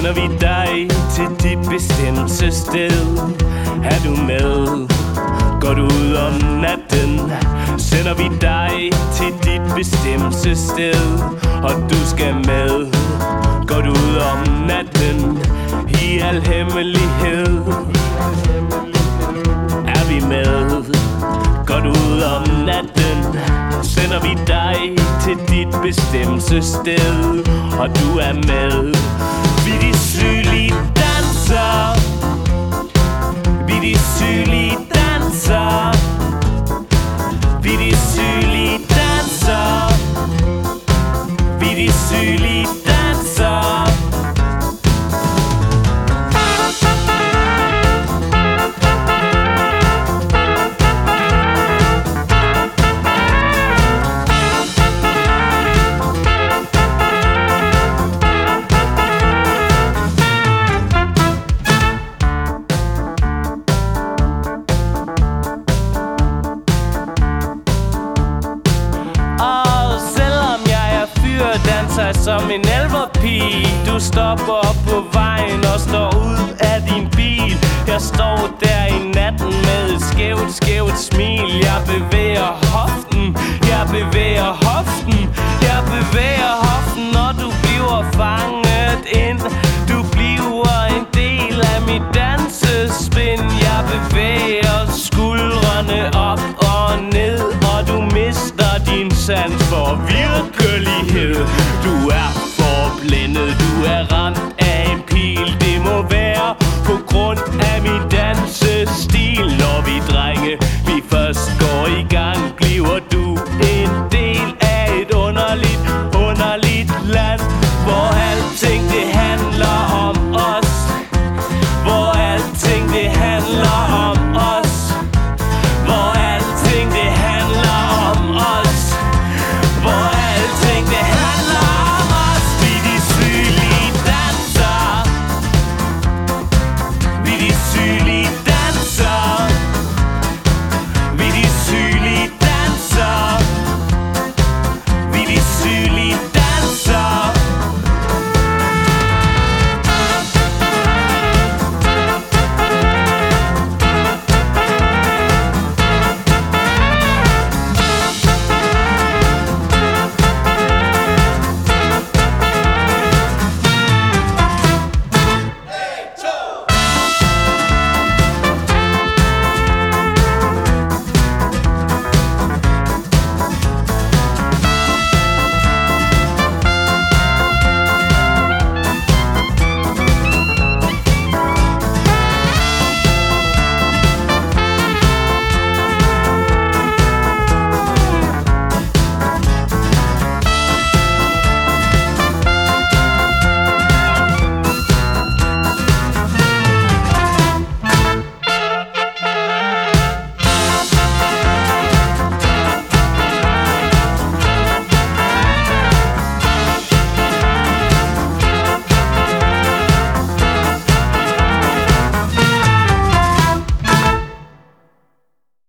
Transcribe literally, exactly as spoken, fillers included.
sender vi dig til dit bestemte sted. Er du med? Går du ud om natten, sender vi dig til dit bestemte sted. Og du skal med. Går du ud om natten, i al hemmelighed, er vi med. Går du ud om natten, sender vi dig til dit bestemte sted. Og du er med. Vi de sygelige danser, vi de sygelige danser, vi de sygelige danser, vi de sygelige danser. Danser som en elverpige. Du stopper op på vejen og står ud af din bil. Jeg står der i natten med et skævt, skævt smil. Jeg bevæger hoften, jeg bevæger hoften, jeg bevæger hoften, når du bliver fanget ind. Du bliver en del af mit dansespind. Jeg bevæger skuldrene op og ned, og du mister din sans for virkelighed. Du er forblændet, du er ramt af en pil. Det må være på grund af min dansestil. Når vi drenge, vi først går i gang, bliver du